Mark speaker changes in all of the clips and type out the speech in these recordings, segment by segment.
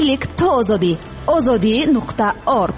Speaker 1: کلیک تا آزادی. azadi.org.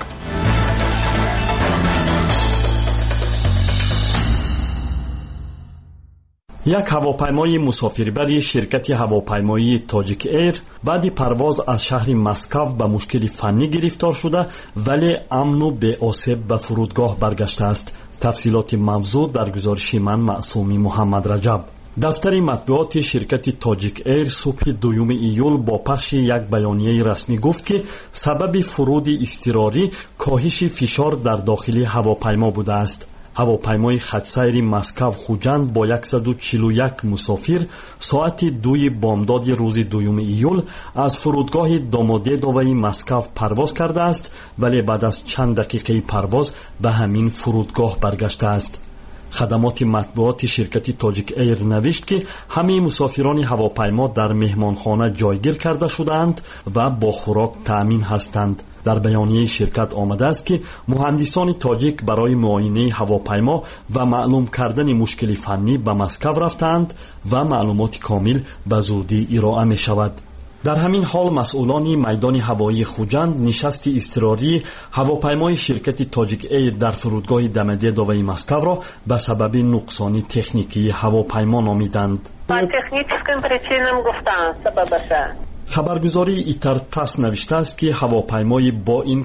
Speaker 2: یک هواپیمای مسافربری شرکت هواپیمایی تاجیک ایر بعد پرواز از شهر مسکو به مشکل فنی گرفتار شده ولی امن و بی آسیب به فرودگاه برگشته است. تفصیلات موضوع در گزارش من معصومی محمد رجب. دفتر مطبوعات شرکت تاجیک ایر صبح 2 ایول با پخش یک بیانیه رسمی گفت که سبب فرود اضطراری کاهش فشار در داخل هواپیما بوده است. هواپیمای خطسیر مسکو خوجند با 141 مسافر ساعت 2 بامداد روز 2 ایول از فرودگاه دوموددوی مسکو پرواز کرده است ولی بعد از چند دقیقه پرواز به همین فرودگاه برگشته است. خدمات مطبوعات شرکت تاجیک ایر نوشت که همه مسافران هواپیما در مهمانخانه جایگیر کرده شدند و با خوراک تأمین هستند. در بیانیه شرکت آمده است که مهندسان تاجیک برای معاینه هواپیما و معلوم کردن مشکل فنی به مسکو رفتند و معلومات کامل به زودی ارائه می شود. در همین حال مسئولان میدان هوایی خوجند نشست اضطراری هواپیمای شرکت تاجیک ایر در فرودگاه دوموددوی مسکو را به سبب نقصان تکنیکی هواپیما نامیدند.
Speaker 3: تکنیکیم پریچینم گفتن سببشه.
Speaker 2: خبرگزاری ایترتاس نوشته است که هواپیمای بوئینگ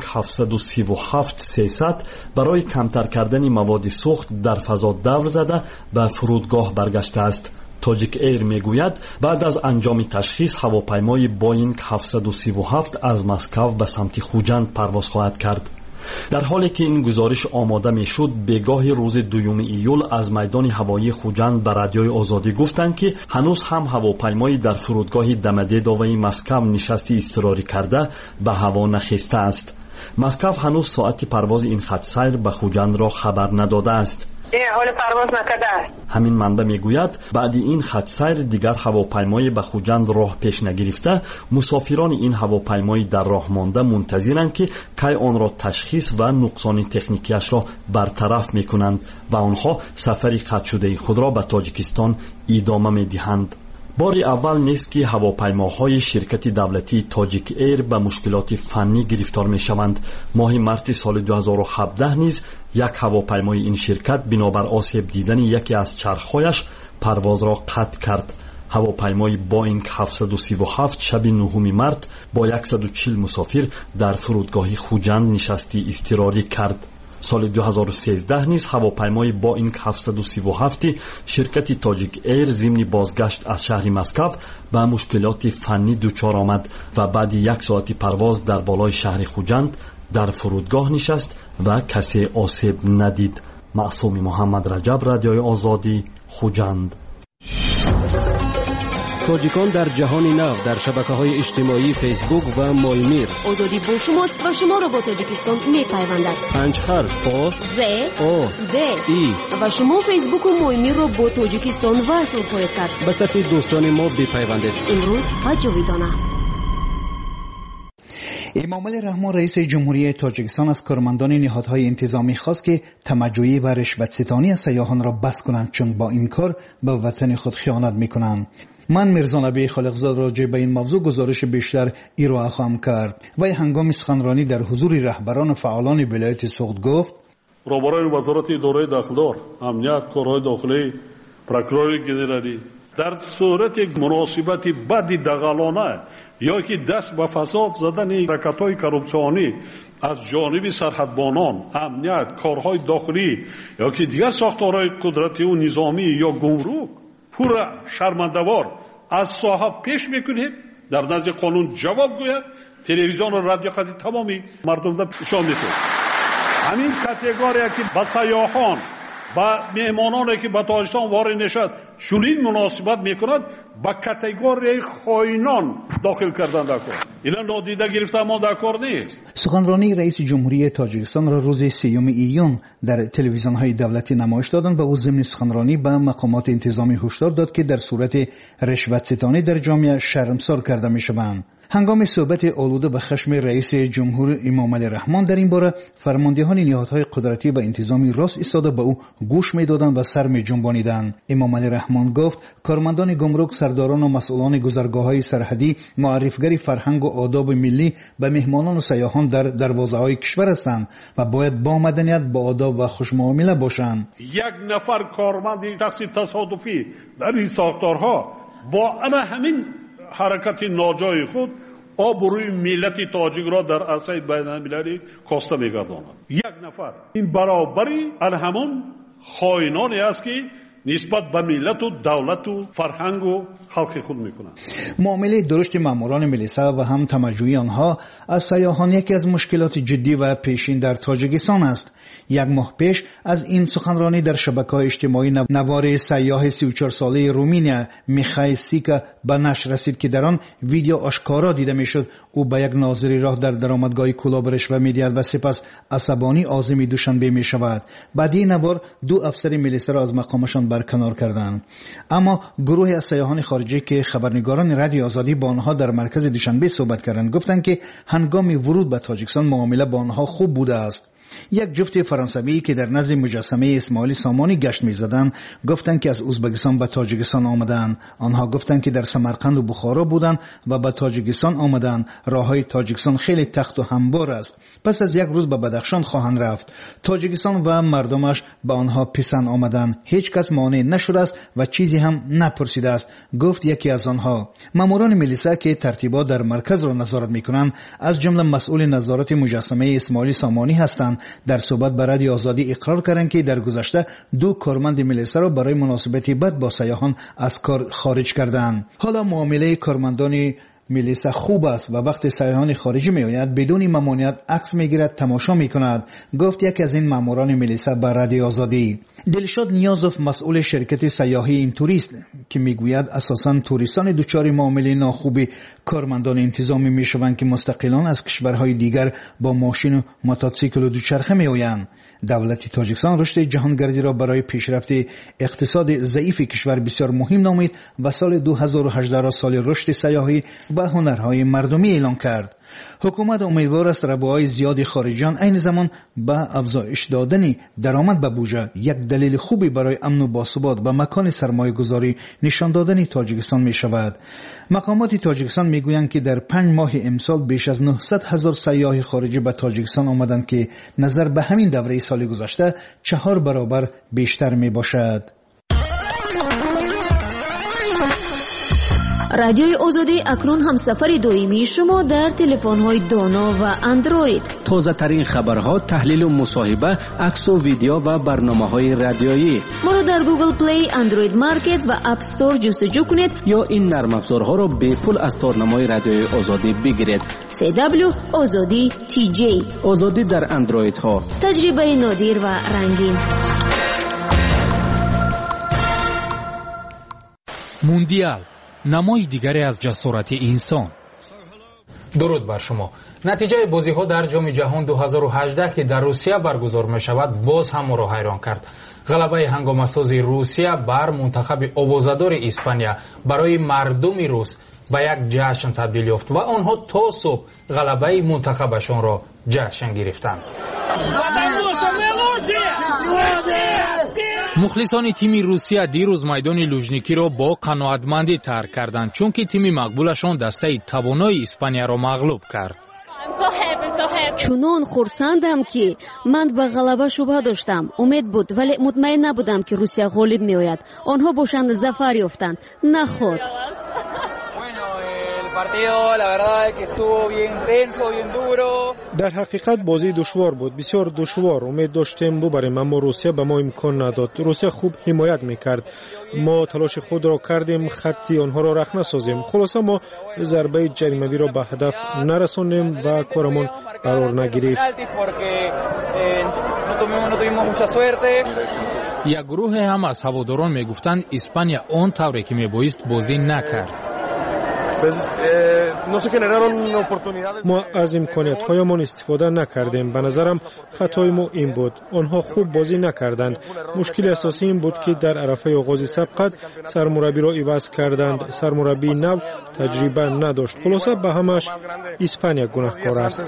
Speaker 2: 737-300 برای کمتر کردن مواد سوخت در فضا دور زده به فرودگاه برگشته است. تاجیک ایر میگوید بعد از انجام تشخیص هواپیمای بوئینگ 737 از مسکو به سمت خوجند پرواز خواهد کرد. در حالی که این گزارش آماده میشد بگاه روز 2 ایول از میدان هوایی خوجند به رادیوی آزادی گفتند که هنوز هم هواپیمایی در فرودگاه دوموددوی مسکو نشستی اضطراری کرده به هوا نخسته است. مسکو هنوز ساعت پرواز این خط سیر به خوجند را خبر نداده است.
Speaker 3: حال پرواز نکرده.
Speaker 2: همین منبع میگوید بعد این خط سیر دیگر هواپیمای به خوجند راه پیش نگرفته. مسافران این هواپیمای در راه مانده منتظرند که کی آن را تشخیص و نقصان تکنیکیش را برطرف میکنند و آنها سفر قطع شده خود را به تاجیکستان ادامه میدهند. بار اول نیست که هواپیماهای شرکت دولتی تاجیک ایر به مشکلات فنی گرفتار می شوند. ماه مارس سال 2017 نیز یک هواپیمای این شرکت بنابر آسیب دیدن یکی از چرخهایش پرواز را قطع کرد. هواپیمای بوئینگ 737 شب 9 مارس با 140 مسافر در فرودگاه خوجند نشستی اضطراری کرد. سال 2013 نیز هواپیمای بوئینگ 737 شرکت تاجیک ایر ضمن بازگشت از شهر مسکو به مشکلات فنی دچار آمد و بعد 1 ساعت پرواز در بالای شهر خوجند در فرودگاه نشست و کسی آسیب ندید. معصومی محمد رجب، رادیوی آزادی، خوجند.
Speaker 4: تاجیکان در جهان نو در شبکه‌های اجتماعی فیسبوک و مایمیر.
Speaker 1: آزادی با شماست و شما را با تاجیکستان می‌پیوندد.
Speaker 4: 5 حرف آ
Speaker 1: ز
Speaker 4: او
Speaker 1: د
Speaker 4: ای
Speaker 1: و شما فیسبوک و مایمیر را با تاجیکستان وصل خواهید کرد.
Speaker 4: به صفحه دوستان ما بپیوندید.
Speaker 1: امروز و جاویدانه.
Speaker 5: امامعلی رحمان رئیس جمهوری تاجیکستان از کارمندان نهادهای انتظامی خواست که تمجعی و رشوت‌ستانی از سیاحان را بس کنند چون با این کار به وطن خود خیانت می‌کنند. من میرزا نبی خالقزاد راجع به این موضوع گزارش بیشتر ارائه خواهم کرد. و هنگام سخنرانی در حضور رهبران و فعالان ولایت سوخت گفت:
Speaker 6: رهبران وزارت اداره داخلدار، امنیت، کارهای داخلی، پروکورور گنرالی در صورت مناسبت بد دغلانه یا که دست به فساد زدن حرکت‌های کرپسیونی از جانب سرحدبانان، امنیت، کارهای داخلی یا که دیگر ساختارهای قدرتی و نظامی یا گمرک پور شرمنده‌وار از صاحب پیش میکنید، در نزد قانون جواب گوید، تلویزیون و رادیو خطی تمامی مردم را نشان میده. همین کاتگوری که با سیاحان با مهمانانی که به تاجیکستان وارد نشد چنین مناسبت میکنند، با کاتگوری خائنان داخل کردن در کار. اینا نادیده گرفته ما در کار نیست.
Speaker 5: سخنرانی رئیس جمهوری تاجیکستان را روز 3 ایون در تلویزیون‌های دولتی نمایش دادند و او ضمن سخنرانی به مقامات انتظامی هشدار داد که در صورت رشوت ستانی در جامعه شرمسار کرده میشوند. هنگام صحبت آلوده به خشم رئیس جمهور امام علی رحمان در این باره، فرماندهان نهادهای قدرتی به انتظامی راست ایستاده به او گوش میدادند و سر میجنبانیدند. امام علی رحمان گفت کارمندان گمرک، سرداران و مسئولان گذرگاه‌های سرحدی معرفی‌گر فرهنگ و آداب ملی به مهمانان و سیاحان در دروازه‌های کشور هستند و باید با مدنیت، با آداب و خوشمعامله باشند.
Speaker 6: یک نفر کارمند شخص تصادفی در این ساختارها با همین حرکت ناجای خود آبروی ملت تاجیک را در عرصه بین‌المللی کاسته می‌گرداند. یک نفر این برابری همون خائنانی است که نسبت به ملت و دولت و فرهنگ و خلق خود میکنند.
Speaker 5: معامله درشت ماموران ملیسه و هم تمجوی آنها از سیاحان یکی از مشکلات جدی و پیشین در تاجیکستان است. یک ماه پیش از این سخنرانی در شبکه‌های اجتماعی نوار سیاح 34 ساله رومانیا میخائیل سیکا به نشر رسید که در آن ویدیو آشکارا دیده میشد او به یک ناظری راه در درآمدگاه کلابرش و میدهد و سپس عصبانی عازم دوشنبه میشود. بعد این نوار دو افسر ملیسه را از مقامشان برکنار کردند. اما گروه از سیاحان خارجی که خبرنگاران رادیو آزادی با آنها در مرکز دوشنبه صحبت کردند گفتند که هنگام ورود به تاجیکستان معامله با آنها خوب بوده است. یک جفت فرانسوی که در نزد مجسمه اسماعیل سامانی گشت می‌زدند گفتند که از ازبکستان به تاجیکستان آمدند. آنها گفتند که در سمرقند و بخارا بودند و به تاجیکستان آمدند. راههای تاجیکستان خیلی تخت و هموار است. پس از یک روز به بدخشان خواهند رفت. تاجیکستان و مردمش به آنها پسند آمدند. هیچ کس مانع نشده است و چیزی هم نپرسیده است، گفت یکی از آنها. ماموران ملیسه که ترتیبات در مرکز را نظارت می‌کنند از جمله مسئول نظارت مجسمه اسماعیل سامانی هستند. در صحبت با رادیو آزادی اقرار کردند که در گذشته دو کارمند ملیسه را برای مناسبت بد با سیاحان از کار خارج کردند. حالا معامله کارمندان ملیسه خوب است و وقت سیاحان خارجی می آید بدون ممانعت عکس میگیرد، تماشا می کند، گفت یک از این ماموران ملیسه به رادیو آزادی. دلشاد نیازوف مسئول شرکت سیاحی این توریست که میگوید اساساً توریستان دچار معامله ناخوب کارمندان انتظامی میشوند که مستقلان از کشورهای دیگر با ماشین و موتورسیکل و دوچرخه میآیند. دولت تاجیکستان رشد جهانگردی را برای پیشرفت اقتصاد ضعیف کشور بسیار مهم نامید و سال 2018 را سال رشد سیاحی و هنرهای مردمی اعلان کرد. حکومت امیدوار است ربوهای زیادی خارجیان عین زمان به افزایش دادن درآمد به بودجه یک دلیل خوبی برای امن و باثبات و مکان سرمایه گذاری نشان دادن تاجیکستان می شود. مقامات تاجیکستان می گویند که در 5 ماه امسال بیش از 900,000 سیاح خارجی به تاجیکستان آمدند که نظر به همین دوره سال گذشته 4 برابر بیشتر می باشد.
Speaker 1: رادیوی آزادی اکنون هم سفر دائمی شما در تلفن‌های دانا و اندروید.
Speaker 4: تازه ترین خبرها، تحلیل و مصاحبه، عکس و ویدیو و برنامه‌های رادیویی.
Speaker 1: ما را در گوگل پلی، اندروید مارکت و اپ استور جستجو کنید
Speaker 4: یا این نرم افزارها را به پول از تارنمای رادیوی آزادی بگیرید.
Speaker 1: CW آزادی TJ.
Speaker 4: آزادی در اندروید ها.
Speaker 1: تجربه نادر و رنگین.
Speaker 7: موندیال، نمای دیگری از جسارت انسان.
Speaker 8: درود بر شما. نتیجه بازی‌ها در جام جهان 2018 که در روسیه برگزار می‌شود باز هم ما را حیران کرد. غلبه هنگامه‌ساز روسیه بر منتخب آوازه‌دار اسپانیا برای مردم روس به یک جشن تبدیل یافت و آنها تا صبح غلبه منتخبشان را جشن گرفتند.
Speaker 7: مخلصان تیم روسیه دیروز میدان لوژنیکی را با قناعتمندی ترک کردند چون که تیم مقبولشان دسته توانای اسپانیا را مغلوب کرد.
Speaker 1: چنان خرسندم که من به غلبه شبه داشتم. امید بود ولی مطمئن نبودم که روسیه غالب می آید. آنها باشند ظفر یافتند، نه خود.
Speaker 9: در حقیقت بازی دشوار بود، بسیار دشوار. امید داشتیم ببریم اما روسیه به ما امکان نداد. روسیه خوب حمایت میکرد. ما تلاش خود را کردیم خطی آنها را رخ نسازیم. خلاصه ما ضربه جریمه‌ای را به هدف نرساندیم و کارمان قرار نگرفت.
Speaker 7: یک گروه هم از هواداران میگفتند اسپانیا آن طوری که میبایست بازی نکرد.
Speaker 9: ما از امکانیت‌هایمان استفاده نکردیم. به نظرم خطای ما این بود. آنها خوب بازی نکردند. مشکل اساسی این بود که در عرفه آغاز سبقت سرمربی را عوض کردند. سرمربی نو تجربه نداشت. خلاصه به همش اسپانیا گناهکار است.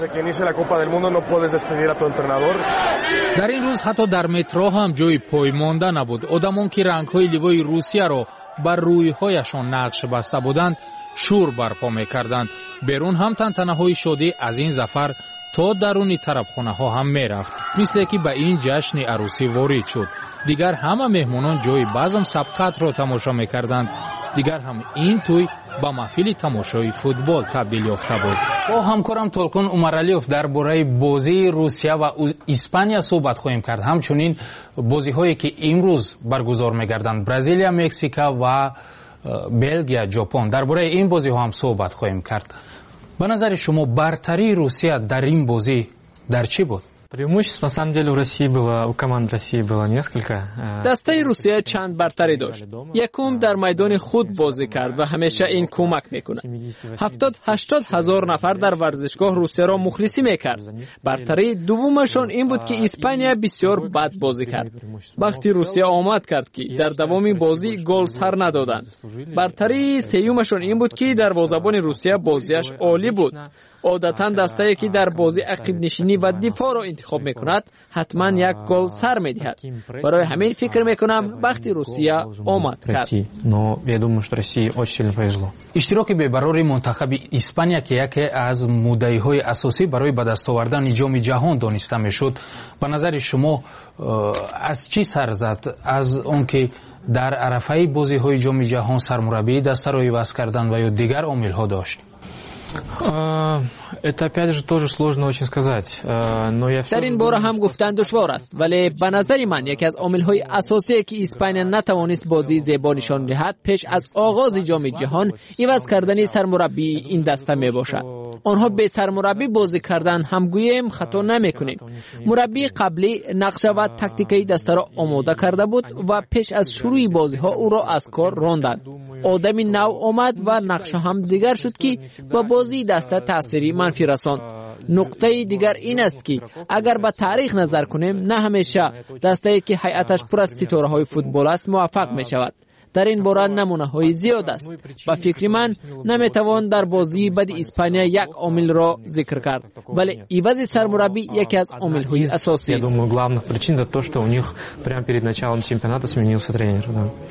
Speaker 7: در این روز حتی در مترو هم جای پای مانده نبود. آدمان که رنگ‌های لیوای روسیه را بر روی‌هایشان نقش بسته بودند شور برپا می‌کردند. بیرون هم تنتنه‌های شادی از این ظفر تا درونی طربخانه‌ها هم می‌رفت. مثل که به این جشن عروسی وارد شد. دیگر همه مهمانان جای بزم سبقت را تماشا می‌کردند. دیگر هم این توی با محفل تماشای فوتبال تبدیل یافته بود. با همکارم تولکون عمرعلیوف درباره بازی روسیه و اسپانیا صحبت خواهیم کرد. همچنین بازی‌هایی که امروز برگزار می‌گردند برزیلیا، مکزیکا و بلژیم، ژاپن. درباره این بازی‌ها هم صحبت خواهیم کرد. به نظر شما برتری روسیه در این بازی در چی بود؟
Speaker 10: Преимущество на самом деле у команд России было несколько.
Speaker 11: دسته روسیه چند برتری داشت. یکم در میدان خود بازی کرد و همیشه این کمک میکنه. 70-80 هزار نفر در ورزشگاه روسیه را مخلصی میکرد. برتری دومشون این بود که اسپانیا بسیار بد بازی کرد. وقتی روسیه آمد کرد که در دوام بازی گل سر ندادند. برتری سومشون این بود که دروازه‌بان روسیه بازیش عالی بود. عادتاً دسته‌ای که در بازی عقب نشینی و دفاع را انتخاب میکند حتما یک گل سر میدهد. برای همین فکر میکنم وقتی روسیه آمد کرد.
Speaker 7: اشتراک برای منتخب اسپانیا که یکی از مدعی‌های اساسی برای به دست آوردن جام جهان دانسته میشد، به نظر شما از چی سر زد؟ از آنکه در عرفه بازی‌های جام جهان سرمربی دست را عوض کردند و یا دیگر عامل‌ها داشت؟
Speaker 10: Это опять же тоже сложно очень сказать.
Speaker 11: در این باره هم گفتن دشوار است، ولی به نظر من یکی از عامل‌های اساسی که اسپانیا نتوانست بازی زیبا نشان دهد پیش از آغاز جام جهان عوض کردن سرمربی این دسته میباشد. آنها به سرمربی بازی کردن هم گویم خطا نمیکنیم. مربی قبلی نقشه و تاکتیکی دسته را آماده کرده بود و پیش از شروع بازی ها او را از کار راندند. آدمی نو آمد و نقشه هم دیگر شد که با بازی دسته تأثیری منفی رساند. نقطه دیگر این است که اگر به تاریخ نظر کنیم نه همیشه دسته‌ای که هیئتش پر از ستاره‌های فوتبال است موفق می شود. در این باره نمونه‌های زیاد است. با فکر من نمیتوان در بازی بد اسپانیا یک عامل را ذکر کرد، ولی عوض سرمربی یکی از عامل‌های اساسی است.
Speaker 10: Главных причин это то, что у них прямо перед началом чемпионата сменился тренер.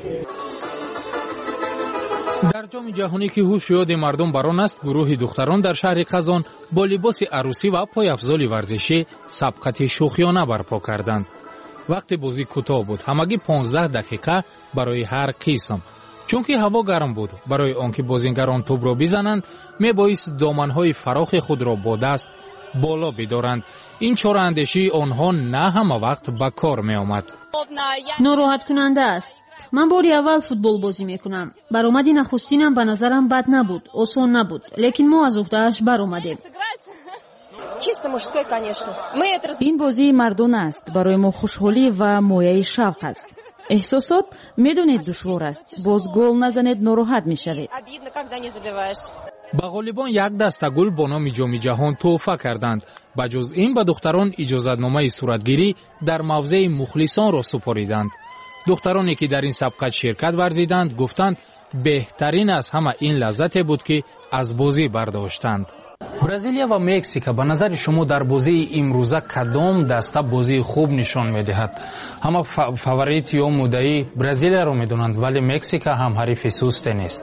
Speaker 7: در جام جهانی که هوش یاد مردم بران است، گروه دختران در شهر قزان با لباس عروسی و پایافزال ورزشی سبقت شوخیانه برپا کردند. وقت بازی کوتاه بود، همگی 15 دقیقه برای هر قسم. چون که هوا گرم بود، برای آنکه بازیگران توپ را بزنند میبایست دامنهای فراخ خود را با دست بالا بدارند. این چاره اندیشی آنها نه همه وقت به کار می آمد.
Speaker 1: ناراحت کننده است. من باری اول فوتبال بازی میکنم. برآمدی نخستینم به نظرم بد نبود، آسان نبود، لیکن ما از عهده‌اش برآمدیم.
Speaker 12: این بازی مردان است. برای ما خوشحالی و مایه شوق است. احساسات میدونید دشوار است. باز گل نزنید ناراحت میشوید.
Speaker 7: به غالبان یک دسته گل با نام جام جهان تحفه کردند. بجز این به دختران اجازه‌نامه صورتگیری در موضع مخلصان را سپاریدند. دخترانی که در این سبقت شرکت ورزیدند گفتند بهترین از همه این لذت بود که از بازی برداشتند. برزیلیا و مکزیک به نظر شما در بازی امروزه کدام دسته بازی خوب نشان می‌دهد؟ همه فاوریت یا مدعی برزیلیا را می‌دانند، ولی مکزیک هم حریف سست نیست.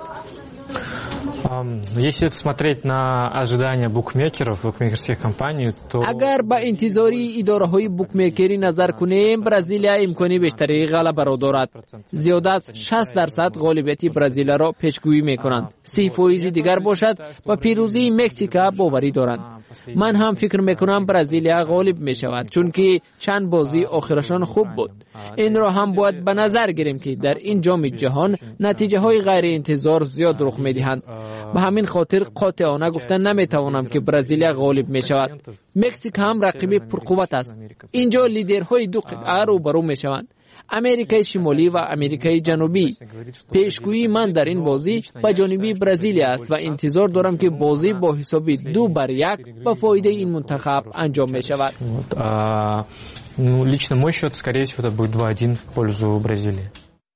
Speaker 10: Если смотреть на ожидания букмекеров, букмекерских компаний, то
Speaker 11: اگر به انتظاری اداره‌های بوکمیکری نظر کنیم، برزیلیا امکانی بیشتری غلبه را دارد. زیاد از 60% غالبیت برزیلیا را پیشگویی می‌کنند. 30% دیگر باشد و پیروزی مکزیک باوری دارند. من هم فکر می‌کنم برزیلیا غالب می‌شود، چون که چند بازی آخرشان خوب بود. این را هم باید به نظر گیریم که در این جام جهان نتیجه‌های غیر انتظار زیاد رخ می‌دهند. به همین خاطر قاطعانه گفتن نمیتوانم که برزیلیا غالب می شود. مکزیک هم رقیب پرقوت است. اینجا لیدرهای دو قطعه روبرو می شوند. امریکای شمالی و امریکای جنوبی. پیشگویی من در این بازی به جانب برزیل است و انتظار دارم که بازی با حساب 2-1 به فایده این منتخب انجام می شود.
Speaker 10: Лично мой счет, скорее всего, это будет 2-1 в пользу Бразилии.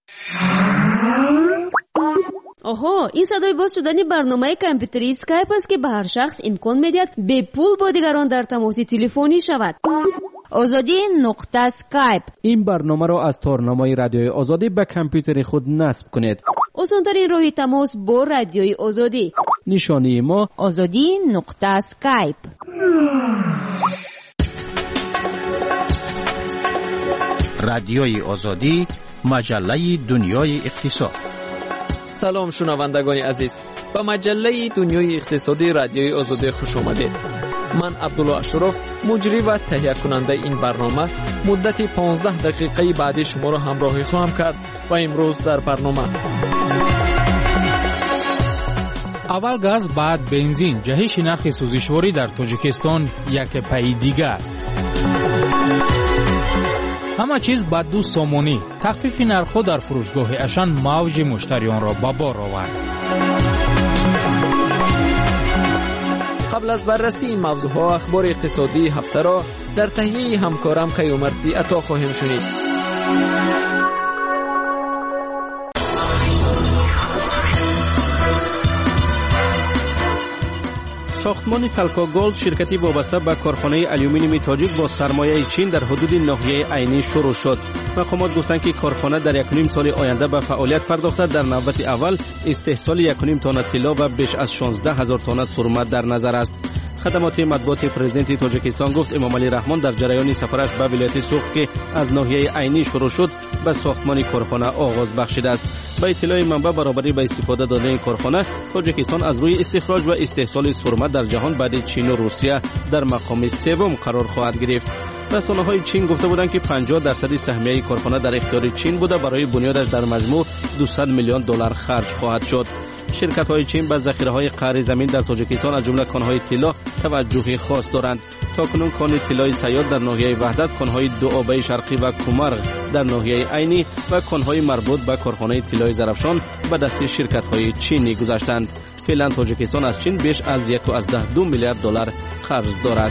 Speaker 13: آها، این صدای باز شدن برنامه کامپیوتری اسکایپ است که به هر شخص امکان می‌دهد به پول با دیگران در تماس تلفنی شود. آزادی نقطه اسکایپ.
Speaker 4: این برنامه را از تارنامه رادیوی آزادی به کامپیوتر خود نصب کنید.
Speaker 13: آسان‌ترین راه تماس با رادیوی آزادی.
Speaker 4: نشانی ما
Speaker 13: آزادی نقطه اسکایپ.
Speaker 14: رادیوی آزادی، مجله دنیای اقتصاد.
Speaker 11: سلام شنوندگان عزیز، به مجله دنیای اقتصادی رادیوی آزادی خوش آمدید. من عبدالله اشرف، مجری و تهیه کننده این برنامه، مدت 15 دقیقه بعد شما را همراهی خواهم کرد و امروز در برنامه
Speaker 7: اول گاز، بعد بنزین، جهش نرخ سوزشواری در تاجیکستان یک پای دیگر. همه چیز با 2 سومونی. تخفیف نرخ‌ها در فروشگاه اشان موج مشتریان را به بار آورد.
Speaker 11: قبل از بررسی این موضوعها اخبار اقتصادی هفته را در تهیه همکارم کیومرسی عطا خواهیم شنید.
Speaker 4: ساختمان تلکا گولد، شرکتی وابسته به کارخانه آلومینیوم تاجیک با سرمایه چین در حدود ناحیه عینی شروع شد. مقامات گفتند که کارخانه در 1.5 سال آینده به فعالیت پرداخته. در نوبت اول استحصال 1.5 تن طلا و بیش از 16,000 تن سرمه در نظر است. خدمات مطبوعات پرزیدنت تاجیکستان گفت امام علی رحمان در جریان سفرش به ولایت سوخت که از ناحیه عینی شروع شد به ساختمان کارخانه آغاز بخشیده است. با اطلاع منبع برابری به استفاده دادن این کارخانه، تاجیکستان از روی استخراج و استحصال سرمه در جهان بعد چین و روسیه در مقام سوم قرار خواهد گرفت. رسانه‌های چین گفته بودند که 50% سهمیه کارخانه در اختیار چین بوده. برای بنیادش در مجموع 200 میلیون دلار خرج خواهد شد. شرکت‌های چین به ذخیره‌های قعر زمین در تاجیکستان از جمله کان‌های طلا توجه خاص دارند. تاکنون کان طلای سیاد در ناحیه وحدت، کان‌های دوآبه شرقی و کومرغ در ناحیه عینی و کان‌های مربوط به کارخانه طلای زرافشان به دست شرکت‌های چینی گذاشتند. فعلا تاجیکستان از چین بیش از 1.2 میلیارد دلار قرض دارد.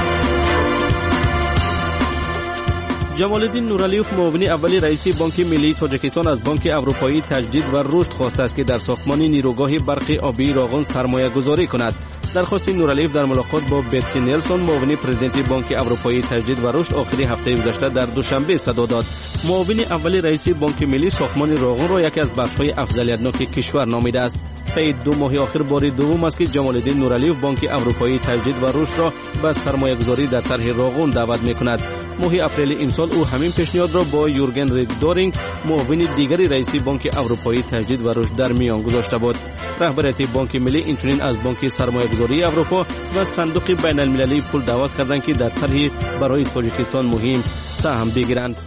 Speaker 4: جمال الدین نورعلیوف، معاون اول رئیس بانک ملی تاجیکستان، از بانک اروپایی تجدید و رشد خواسته است که در ساختمان نیروگاه برق آبی راغون سرمایه گذاری کند. درخواست نورعلیوف در ملاقات با بتسی نیلسون، معاون پرزیدنت بانک اروپایی تجدید و رشد، آخری هفته گذشته در دوشنبه صدا داد. معاون اول رئیس بانک ملی ساختمان راغون را یکی از بخش‌های افضلیتناک کشور نامیده است. طی 2 ماه آخر بار دوم است که جمال الدین نورعلیوف بانک اروپایی تجدید و رشد را به سرمایه‌گذاری در طرح راغون دعوت می‌کند. ماه اپریل امسال او همین پیشنهاد را با یورگن ریدورینگ، معاون دیگری رئیس بانک اروپایی تجدید و رشد، در میان گذاشته بود. رهبریت بانک ملی اینچنین از بانک سرمایه‌گذاری اروپا و صندوق بین‌المللی پول دعوت کردند که در طرحی برای تاجیکستان مهم سهم بگیرند.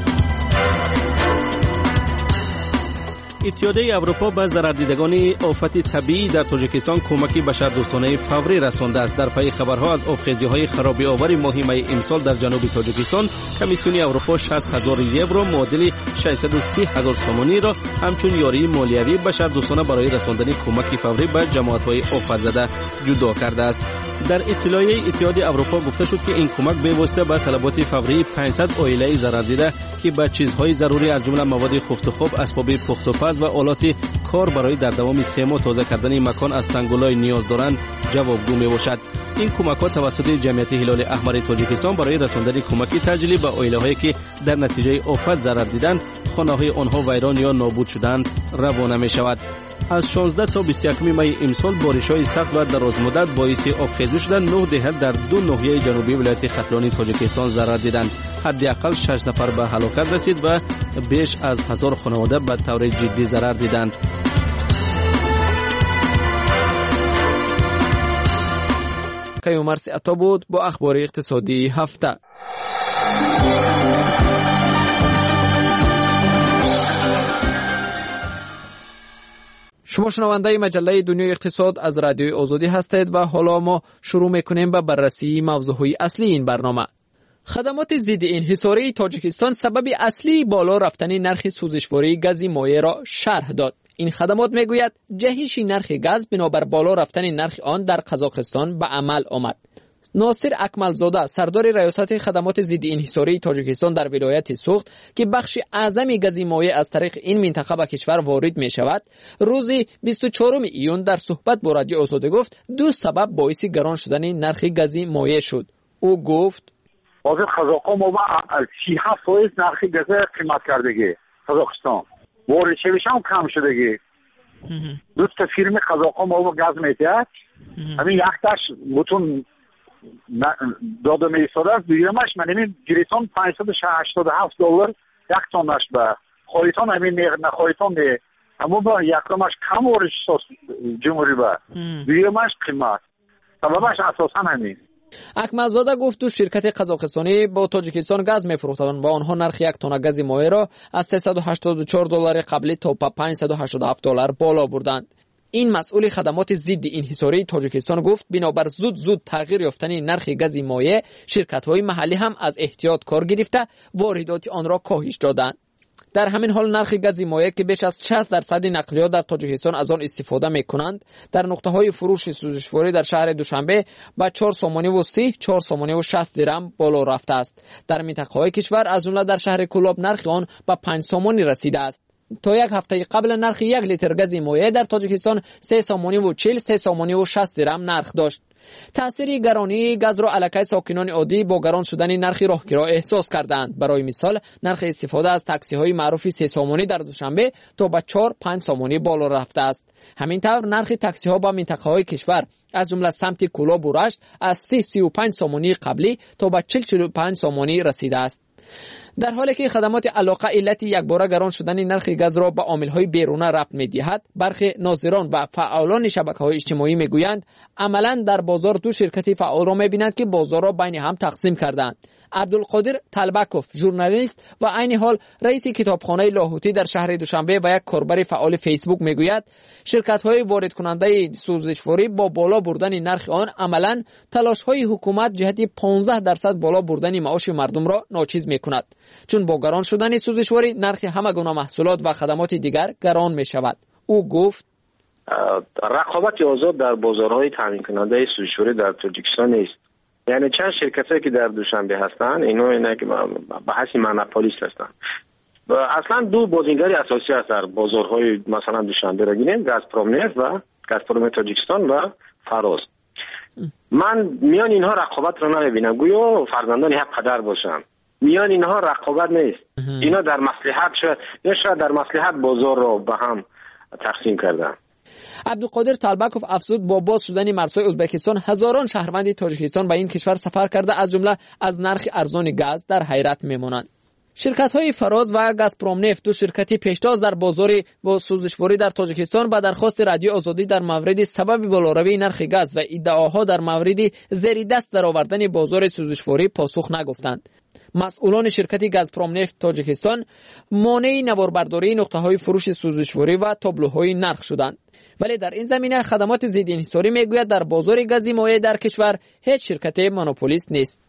Speaker 4: اتحادیه اروپا به ضرردیدگان آفت طبیعی در تاجیکستان کمکی بشردوستانه فوری رسانده است. در پی خبرها از آبخیزی‌های خرابی آور ماه می امسال در جنوب تاجیکستان، کمیسیون اروپا 60,000 یورو معادل 630,000 سومانی را همچون یاری مالیوی بشردوستانه برای رساندن کمک فوری به جماعت‌های آفت زده جدا کرده است. در اطلاعیه اتحادیه اروپا گفته شد که این کمک به واسطه به طلبات فوری 500 عائله ضرردیده که به چیزهای ضروری از جمله مواد خفت و خواب، اسباب پخت و پز و آلات کار برای در دوام 3 ماه تازه کردن مکان از سنگولای نیاز دارند جوابگو میباشد. این کمک‌ها توسط جمعیت هلال احمر تاجیکستان برای رساندن کمکی تجلی به عائله‌هایی که در نتیجه آفت ضرر دیدند، خانه‌های آنها ویران یا نابود شدند، روانه می‌شود. از 16 تا 21 می امسال بارش‌های سخت و درازمدت باعث آبخیزی شدند. 9 دهه در 2 ناحیه جنوبی ولایت ختلانی تاجیکستان ضرر دیدند. حداقل 6 نفر به هلاکت رسید و بیش از 1000 خانواده به طور جدی ضرر دیدند.
Speaker 11: کیومرسی عطا بود با اخبار اقتصادی هفته. شما شنونده مجله دنیای اقتصاد از رادیوی آزادی هستید و حالا ما شروع میکنیم به بررسی موضوعهای اصلی این برنامه. خدمات ضد انحصاری تاجیکستان سبب اصلی بالا رفتن نرخ سوزشواری گاز مایع را شرح داد. این خدمات میگوید جهش نرخ گاز بنابر بالا رفتن نرخ آن در قزاقستان به عمل آمد. ناصر اکملزاده سردار ریاست خدمات ضد انحصاری تاجیکستان در ولایت سوخت که بخش اعظم گاز مایع از طریق این منطقه به کشور وارد می شود، روز 24 ایون در صحبت با رادیو آزادی گفت دو سبب باعث گران شدن نرخ گاز مایع شد. او گفت
Speaker 15: حاضر قزاقستان ما 37% نرخ گاز قیمت کردگی قزاقستان وارد شویش هم کم شدگی. دو تا فیرم قزاقستان ما گاز میتید همین یختش بتون داده می ایستاده است. دیگرمش من همین گریتون $587 یک تونش به خواهیتان همین نخواهیتان ده اما با یکمش کم وارد جمهوری به دیگرمش قیمت سببش اساسا همین.
Speaker 11: اکملزاده گفت دو شرکت قزاقستانی با تاجیکستان گاز میفروختند و آنها نرخ یک تن گاز مایع را از $384 قبلی تا $587 بالا بردند. این مسئول خدمات ضد انحصاری تاجیکستان گفت بنابر زود تغییر یافتن نرخ گاز مایع شرکت‌های محلی هم از احتیاط کار گرفته واردات آن را کاهش دادند. در همین حال نرخ گاز مایع که بیش از 60% نقلیات در تاجیکستان از آن استفاده می‌کنند در نقطه‌های فروش سوزشواری در شهر دوشنبه با 4.30 4.60 درم بالا رفته است. در منطقه‌های کشور از جمله در شهر کولاب نرخ آن به 5 سوم رسیده است. تا یک هفته قبل نرخ 1 لیتر گاز مایع در تاجیکستان 3.40 3.60 درم نرخ داشت. تأثیر گرانی گاز را علاقه ساکنان عادی با گران شدن نرخ راهگیرها احساس کردند. برای مثال نرخ استفاده از تاکسی های معروف 3 سومانی در دوشنبه تا به 4-5 سومانی بالا رفته است. همینطور نرخ تاکسی ها با منطقه های کشور از جمله سمت کولاب و رشت از 35 سومانی قبلی تا به 45 سومانی رسیده است. در حالی که خدمات علاقه علت یکباره گران شدن نرخ گاز را به عامل‌های بیرونه ربط می‌دهد، برخی ناظران و فعالان شبکه‌های اجتماعی می‌گویند عملاً در بازار دو شرکت فعال را می‌بینند که بازار را بین هم تقسیم کردند. عبدالقادر طلبکوف ژورنالیست و عین حال رئیس کتابخانه لاهوتی در شهر دوشنبه و یک کاربر فعال فیسبوک میگوید شرکت‌های وارد کننده سوزشواری با بالا بردن نرخ آن عملاً تلاش‌های حکومت جهت 15% بالا بردن معاش مردم را ناچیز می‌کند، چون با گران شدن سوزشواری نرخ همه گونه محصولات و خدمات دیگر گران می‌شود. او گفت
Speaker 16: رقابت آزاد در بازارهای تامین کننده سوزشواری در تاجیکستان نیست. یعنی چند شرکتایی که در دوشنبه هستن اینا که به حیث مونوپولیست هستن. اصلا دو بازیگر اساسی هست در بازارهای مثلا دوشنبه را گیریم، گازپروم نفت و گازپروم تاجیکستان و فراز. من میان اینها رقابت رو نمیبینم، گویا فرزندان یک پدر باشن. میان اینها رقابت نیست. اینا در مصلحت شاید در مصلحت بازار رو به هم تقسیم کردن.
Speaker 11: عبدالقادر طلبکوف افزود با باز شدن مرزهای ازبکستان هزاران شهروند تاجیکستان به این کشور سفر کرده از جمله از نرخ ارزان گاز در حیرت میمانند. شرکت‌های فراز و گازپروم نفت دو شرکتی پیشتاز در بازار با سوزشواری در تاجیکستان به درخواست رادیو آزادی در مورد سبب بالاروی نرخ گاز و ادعاها در مورد زیر دست درآوردن بازار سوزشواری پاسخ نگفتند. مسئولان شرکت گازپروم نفت تاجیکستان مانع نواربرداری نقطه‌های فروش سوزشواری و تابلوهای نرخ شدند. ولی در این زمینه خدمات ضد انحصاری میگوید در بازار گاز مایع در کشور هیچ شرکت مونوپولیست نیست.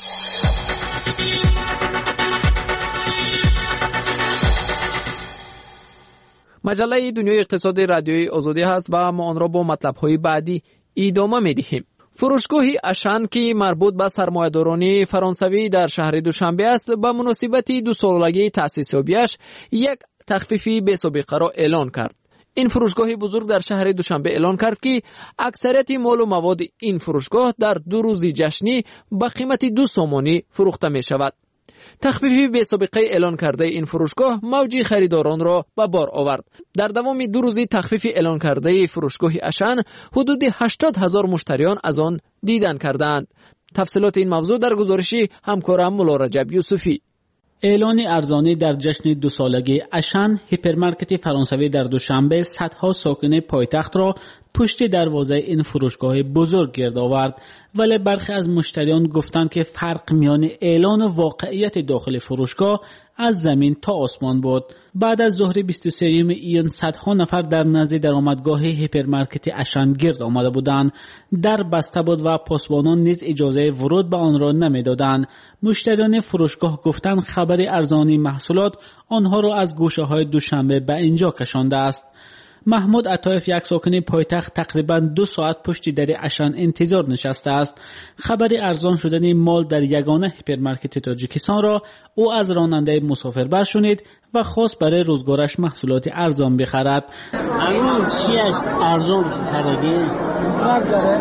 Speaker 11: مجله دنیای اقتصادی رادیوی آزادی هست و ما آن را با مطلب‌های بعدی ادامه می‌دهیم. فروشگاه اشان که مربوط به سرمایه‌داران فرانسوی در شهر دوشنبه است به مناسبت 2 سالگی تأسیس یابیش یک تخفیفی بی‌سابقه را اعلان کرد. این فروشگاه بزرگ در شهر دوشنبه اعلان کرد که اکثریت مال و مواد این فروشگاه در 2 روز جشنی به قیمت 2 سومانی فروخته می شود. تخفیف بی‌سابقه اعلان کرده این فروشگاه موج خریداران را به بار آورد. در دوام 2 روزی تخفیف اعلان کرده فروشگاه اشان حدود 80,000 مشتریان از آن دیدن کردند. تفصیلات این موضوع در گزارشی همکارم مولا رجب یوسفی.
Speaker 17: اعلان ارزانی در جشن 2 سالگی اشان، هیپرمارکت فرانسوی در دوشنبه صدها ساکن پایتخت را پشت دروازه این فروشگاه بزرگ گرد آورد، ولی برخی از مشتریان گفتند که فرق میان اعلان و واقعیت داخل فروشگاه از زمین تا آسمان بود. بعد از ظهر 23 ایون صدها نفر در نزد درآمدگاه هیپرمارکت اشان گرد آمده بودند. در بسته بود و پاسبانان نیز اجازه ورود به آن را نمیدادند. مشتریان فروشگاه گفتند خبر ارزانی محصولات آنها را از گوشه‌های دوشنبه به اینجا کشانده است. محمود عطایف یک ساکن پایتخت تقریباً 2 ساعت پشت در اشان انتظار نشسته است. خبر ارزان شدن مال در یگانه هیپرمارکت تاجیکستان را او از راننده مسافربر شنید و خواست برای روزگارش محصولات ارزان بخرد.
Speaker 18: الان چی از ارزان خریدی؟ فرق داره؟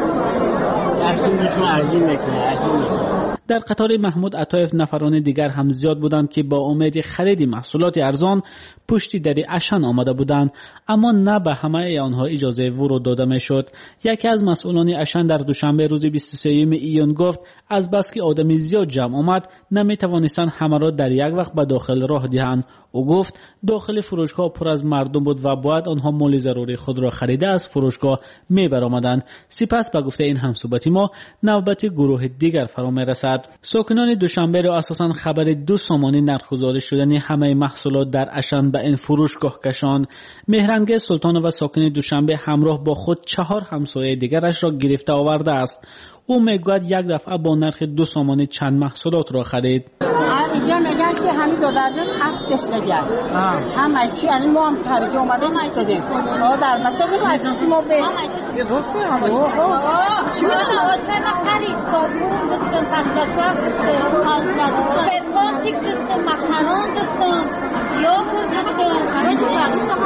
Speaker 18: ارزان میکنه.
Speaker 17: در قطار محمود عطایف نفران دیگر هم زیاد بودند که با امید خرید محصولات ارزان پشت در اشان آمده بودند، اما نه به همه آنها اجازه ورود داده میشد. یکی از مسئولان اشان در دوشنبه روز 23 ایون گفت از بس که آدم زیاد جمع آمد نمیتوانستند همه را در یک وقت به داخل راه دهند. او گفت داخل فروشگاه پر از مردم بود و باید آنها مال ضروری خود را خریده از فروشگاه میبرآمدند. سپس به گفته این همصحبت ما نوبت گروه دیگر فرا میرسد. ساکنان دوشنبه را اساساً خبر 2 سامانی نرخ‌گذاری شدن همه محصولات در اشان به این فروشگاه کشاند. مهرنگ سلطان و ساکن دوشنبه همراه با خود 4 همسایه دیگرش را گرفته آورده است. او میگوید یک دفعه با نرخ 2 سامانی چند محصولات را خرید.
Speaker 18: اینجا میگن که همین دلارن عکسش نگرد همه چی الان ما هم خرج اومده ایستادیم در مثلا ما به
Speaker 19: درسته همه
Speaker 18: چی می‌خواد چرا خرید صابون دستم پخلاشا دستم پلاستیک دستم مکرون دستم یogurt دستم همه چی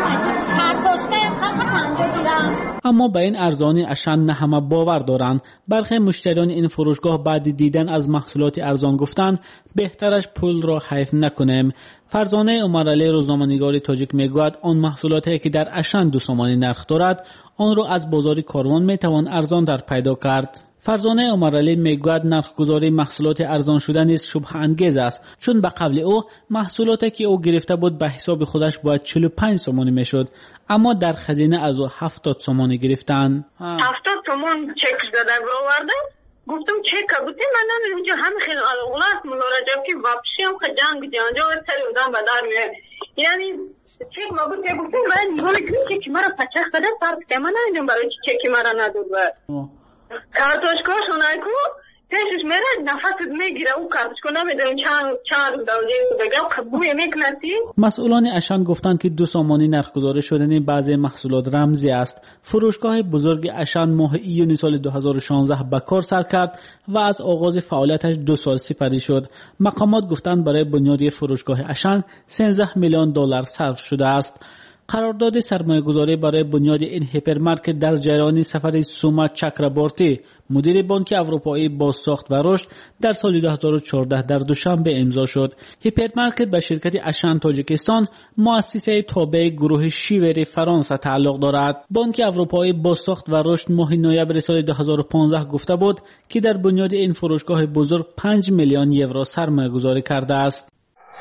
Speaker 18: کارتوشکه هم دیدم.
Speaker 17: اما به این ارزانی اشان نه همه باور دارند. برخی مشتریان این فروشگاه بعد دیدن از محصولات ارزان گفتند بهترش پول را حیف نکنیم. فرزانه عمرعلی روزنامه‌نگار تاجیک میگوید آن محصولاتی که در اشان 2 سامانی نرخ دارد آن را از بازار کاروان میتوان ارزان در پیدا کرد. فرزانه عمرعلی میگوید نرخ‌گذاری محصولات ارزان شده نیز شبهه انگیز است، چون به قبل او محصولاتی که او گرفته بود به حساب خودش باید 45 سامانی میشد، اما در خزینه از او 70 سامانی گرفتند.
Speaker 3: 70 تومان چک داده آوردم. گفتم چک بوده من اونجا هم خیلی اولاد مراجعه که واپسی هم جنگ جانجا سر اودم بدار میاد. یعنی چک ما بود گفتم من میگم که مرا پچخ داده فرض که من نمیدونم برای چک مرا نداد. کارتوشکاش اونایی کو پیشش میره نفس میگیره او کارتوشکا نمیدونم چند دوله بگم قبوی میکنسی.
Speaker 17: مسئولان اشان گفتند که 2 سامانی نرخ‌گذاری شدن بعضی محصولات رمزی است. فروشگاه بزرگ اشان ماه ایون سال 2016 به کار سر کرد و از آغاز فعالیتش 2 سال سپری شد. مقامات گفتند برای بنیادی فروشگاه اشان 13 میلیون دلار صرف شده است. قرارداد سرمایه‌گذاری برای بنیاد این هیپرمارکت در جریان سفر سوما چکربورتی مدیر بانک اروپایی بازساخت و رشد در سال 2014 در دوشنبه امضا شد. هیپرمارکت به شرکت اشان تاجیکستان مؤسسه تابع گروه شیور فرانسه تعلق دارد. بانک اروپایی بازساخت و رشد ماه نوامبر سال 2015 گفته بود که در بنیاد این فروشگاه بزرگ 5 میلیون یورو سرمایه‌گذاری کرده است.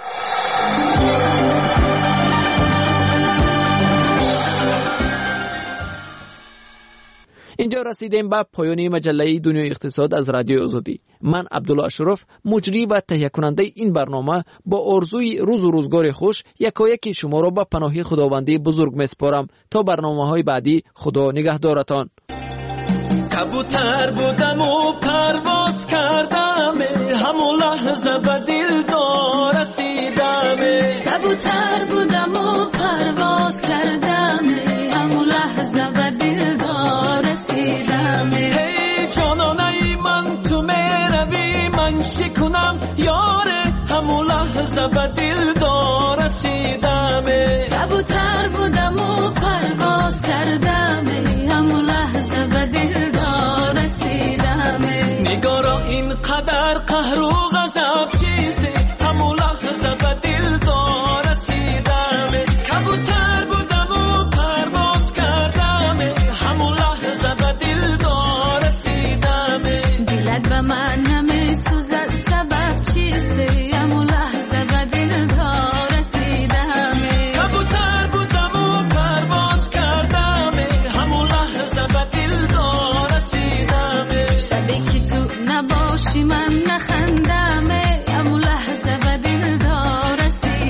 Speaker 11: اینجا رسیدیم به پایان مجله دنیای اقتصاد از رادیو آزادی. من عبدالله اشرف مجری و تهیه کننده این برنامه با آرزوی روز و روزگار خوش یکایک شما را به پناه خداوندی بزرگ میسپارم تا برنامه‌های بعدی. خدا نگهدارتان.
Speaker 20: کبوتر بودم و پرواز کردم همون لحظه به دلدار رسیدم.
Speaker 21: کبوتر بودم و پرواز کردم همون لحظه به دلدار رسیدم.
Speaker 20: هی جانانه من تو میروی من شکنم یاره همون لحظه به دلدار رسیدم.
Speaker 21: کبوتر بودم و پرواز کردم همون لحظه به دلدار رسیدم.
Speaker 20: نگارا اینقدر قهر و غضب چیزی همون لحظه به دلدار رسیدم. کبوتر بودم و پرواز کردم همون لحظه به دلدار رسیدم.
Speaker 21: دلت به من نمیسوزد سبب چیستی همون لحظه به دلدار رسیدم.
Speaker 20: کبوتر بودم و پرواز کردم همون لحظه به دلدار رسیدم.
Speaker 21: شبی که تو نباشی من نخندم همون لحظه به دلدار رسیدم.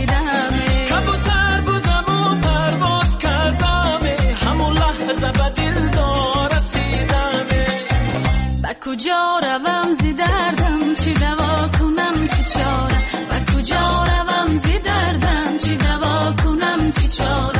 Speaker 21: کجا روم زی دردم چی دوا کنم چی چاره و کجا روم زی دردم چی دوا کنم چی چاره